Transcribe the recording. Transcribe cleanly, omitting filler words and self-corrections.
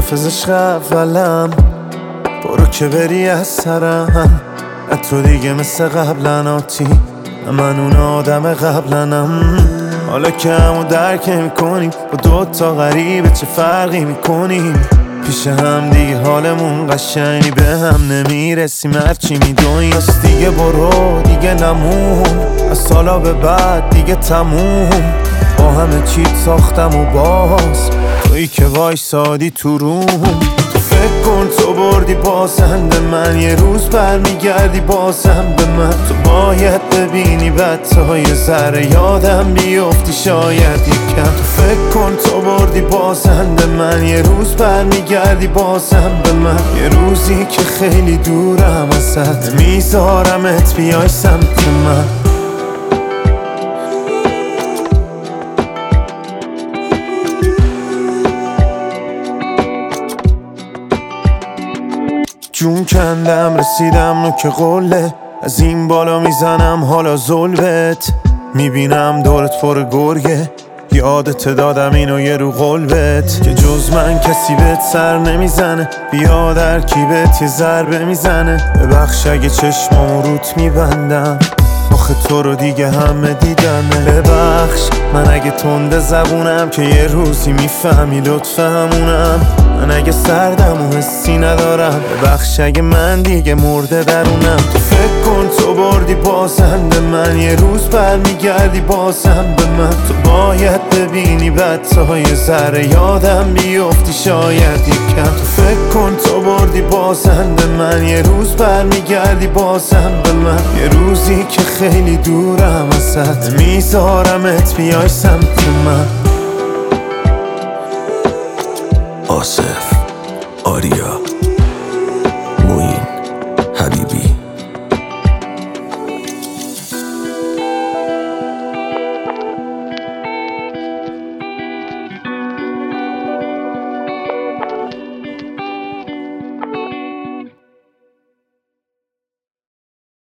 حافظش اولم، برو که بری از سرم. نه تو دیگه مثل قبلن آتی، من اون آدم قبلنم. حالا که همو درک میکنیم، با دوتا غریبه چه فرقی میکنیم؟ پیش هم دیگه حالمون قشنگی به هم نمیرسیم، هرچی میدونیم. پس دیگه برو دیگه نمون، از سالا به بعد دیگه تموم. با همه چیت ساختم و باز تویی که وایسادی تو روم. تو فکر کن تو بردی بازنده من، یه روز برمیگردی بازم به من. تو باید ببینی بعد تا یه ذره یادم بیفتی شاید یکم. تو فکر کن تو بردی بازنده من، یه روز برمیگردی بازم به من. یه روزی که خیلی دورم ازت، میذارمت بیای سمت من. جون کندم رسیدم نوک قله، از این بالا میزنم حالا ظلمت. میبینم دورت پر گرگه، یادت دادم اینو یه رو قلبت، که جز من کسی بهت سر نمیزنه. بیا در کیبت یه ضربه میزنه، ببخش اگه چشمامو روت میبندم، آخه تو رو دیگه همه دیدنه. ببخش من اگه تنده زبونم، که یه روزی میفهمی لطف همونم. من اگه سردم و حسی ندارم، ببخش اگه من دیگه مرده درونم. تو فکر کن تو بردی بازنده من، یه روز برمیگردی بازم به من. تو باید ببینی بعد تا یه ذره یادم بیفتی شاید یکم. تو فکر کن تو بردی بازنده من، یه روز برمیگردی بازم به من. یه روزی که خیلی دورم ازت، میذارمت بیای سمت من. آصف آریا